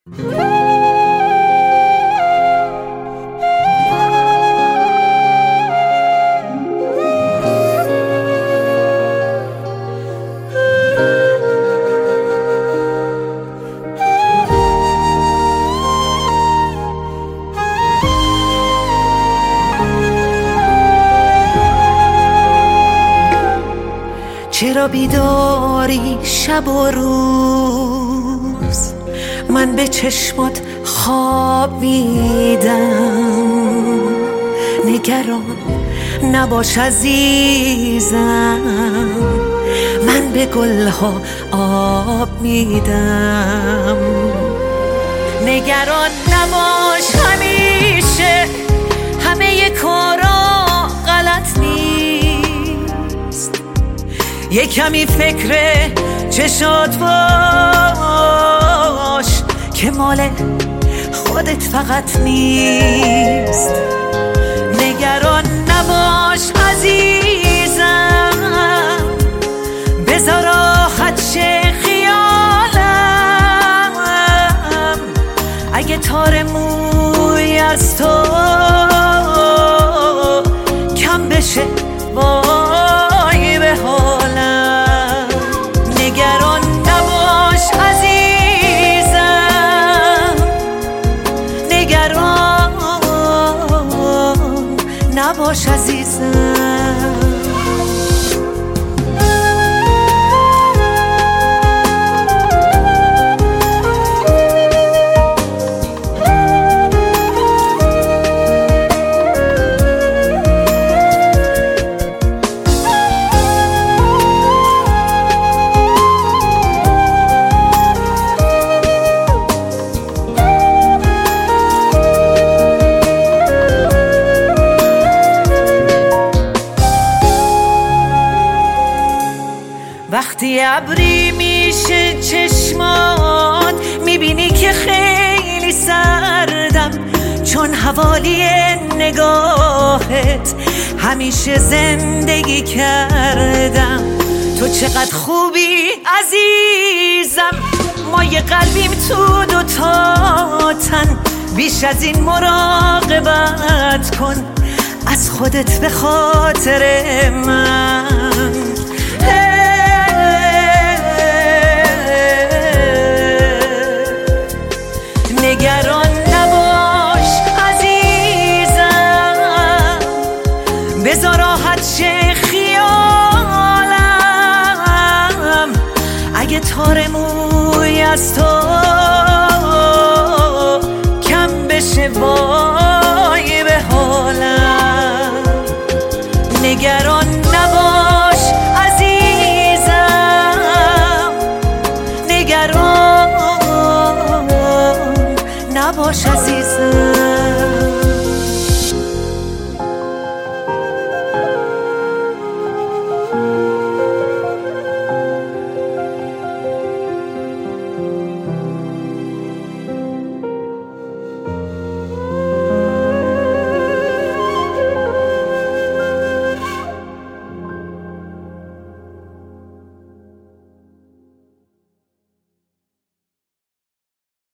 چرا بیداری شب و روز؟ من به چشمات خواب میدم. نگران نباش عزیزم، من به گلها آب میدم. نگران نباش، همیشه همه کارا غلط نیست. یه کمی فکر چشات باش که مال خودت فقط نیست. نگران نباش عزیزم، بذار راحت شه خیالم. اگه تار موی از تو کم بشه وای به حالم. نگران نباش عزیزم، نگران نباش عزیزم. وقتی ابری میشه چشمات، میبینی که خیلی سردم، چون حوالی نگاهت همیشه زندگی کردم. تو چقدر خوبی عزیزم، ما یه قلبیم تو دوتا تن. بیش از این مراقبت کن از خودت به خاطر من. نگران نباش عزیزم، بذار راحت شه خیالم. اگه تار موی از تو کم بشه